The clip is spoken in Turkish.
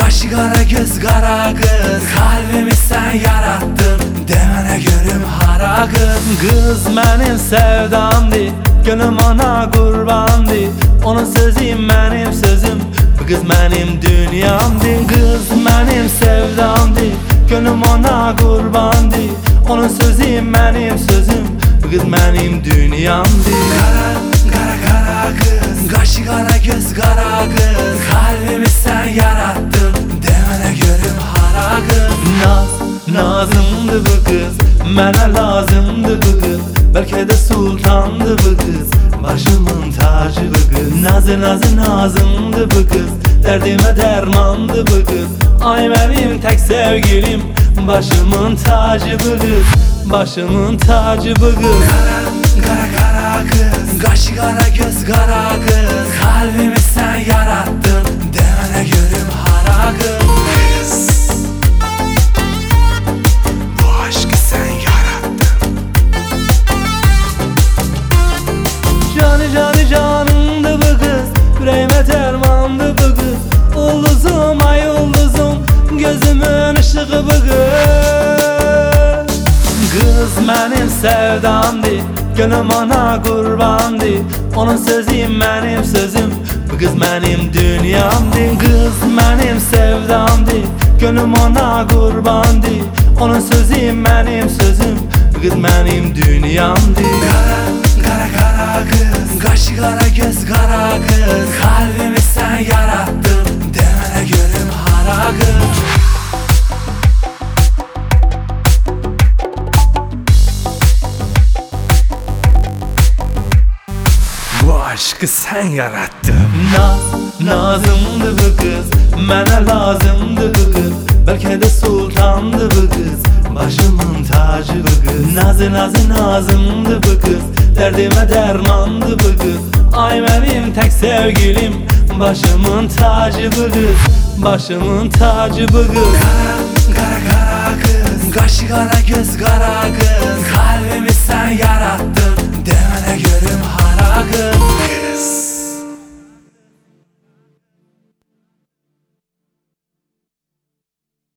Kaşı kara göz kara kız, kalbimi sen yarattın, demene görüm hara kız. Kız benim sevdamdı, gönlüm ona kurbandı. Onun sözü benim sözüm, bu kız benim dünyamdı. Kız benim sevdamdı, gönlüm ona kurbandı. Onun sözü benim sözüm, bu kız benim dünyamdı. Kara kız, kaşı kara göz kara kız, kalbimi sen yarattın, demene görüm hara kız. Nazımdı bu kız, mənə lazımdı bu kız. Belki de sultandı bu kız, başımın tacı bu kız. Nazımdı bu kız, derdime dermandı bu kız. Ay benim tek sevgilim, başımın tacı bu kız. Başımın tacı bu kız. Kara kız, kaşı kara göz kara kız, kalbimi sen yarattın, demene görüm hara kız. Bu aşkı sen yarattın. Canımdı bu kız, yüreğime dermandı bu kız. Ulduzum ay ulduzum, gözümün ışığı bu kız. Kız benim sevdamdı, gönlüm ona kurbandı. Onun sözü benim sözüm, bu kız benim dünyamdı. Kız benim sevdamdı, gönlüm ona kurbandı. Onun sözü benim sözüm, bu kız benim dünyamdı. Kara kız, kaşı kara göz kara kız, kalbimi sen yarattın, demene görüm hara kız. Bu aşkı sen yarattın. Nazımdı bu kız, mənə lazımdı bu kız. Belki de sultandı bu kız, başımın tacı bu kız. Nazımdı bu kız, derdime dermandı bu kız. Ay benim tek sevgilim, başımın tacı bu kız. Başımın tacı bu kız. Kara kız, kaşı kara göz kara kız, kalbimi sen yarattın,